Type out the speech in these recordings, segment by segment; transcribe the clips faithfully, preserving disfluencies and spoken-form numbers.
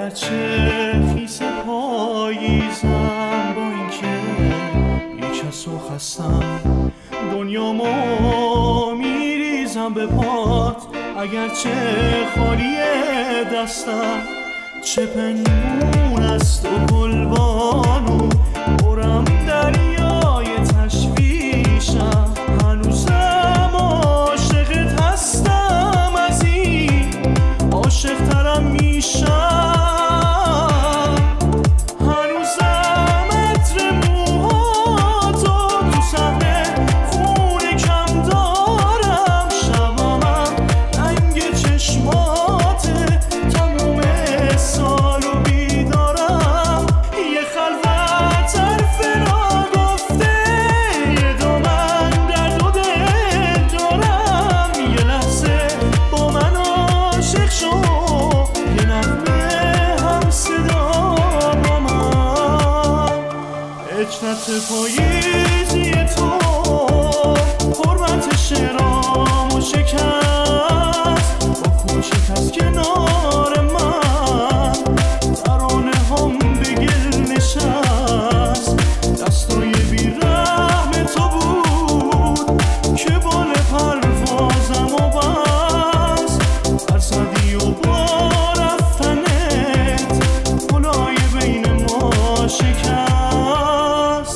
اگرچه خیس پاییزم، با اینکه بیکس و خستم، دنیامو میریزم به پات. اگرچه خالی دستم، چه پنهون است و گلبانو برم دریای تشویشم. هنوزم عاشقت هستم، از این عاشق ترم میشم. هنوزم عطر موهاتو تو صحنه خون کم دارم. شبامم رنگ چشماته، تموم سالو بیدارم. یه خلوت حرف را گفته، یه دامن درد و دل دارم. یه لحظه با من عاشق شو، یه نغمه هم صدا با من. عشرت پاییزی تو حرمت شعرامو شکست، با کوچک از کنار من ترانه هم به گل نشست. دستای بیرحم تو بود که بال پروازم و بست. فرسدی و با رفتنت گلای بین ما شکست.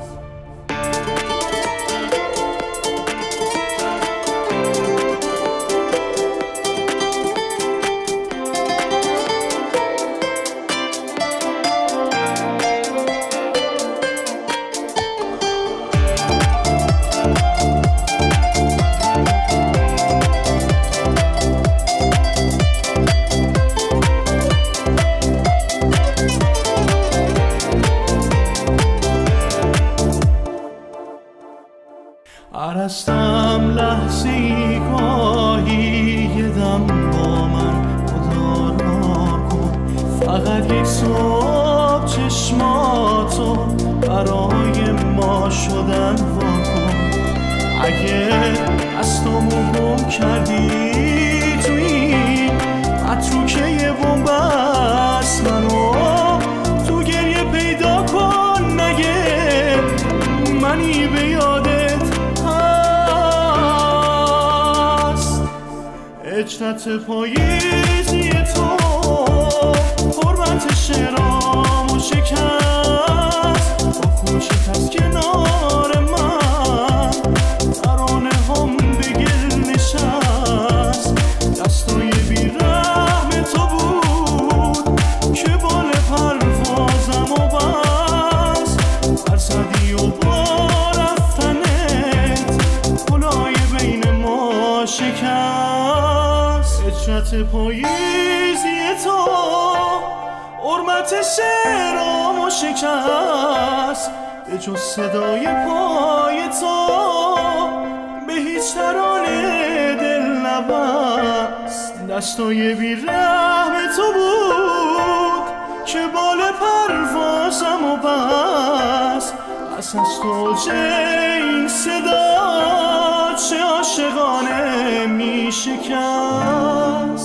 عرستم لحظه‌ای گاهی، یه دم با من خدا را کن. فقط یک صبح چشماتو برای ما شدن واکن. اگه دستامو گم کردی تو این متروکه یه بن‌بست، منو تو گریه پیدا کن. نگه منی به یادت عشرت پاییزی تو حرمت شعرامو شکست. با کوچک از کنار من ترانه هم به گل نشست. دستای بیرحم تو بود که بال پروازم و بست. فرسدی و با رفتنت گلای بین ما شکست. عشرت پاییزی تو حرمت شعرامو شکست. به جز صدای پای تو به هیچ ترانه دل نبست. دستای بیرحم تو بود که بال پروازم و بست. پس از تو چه این صدا چه عاشقانه می شکست.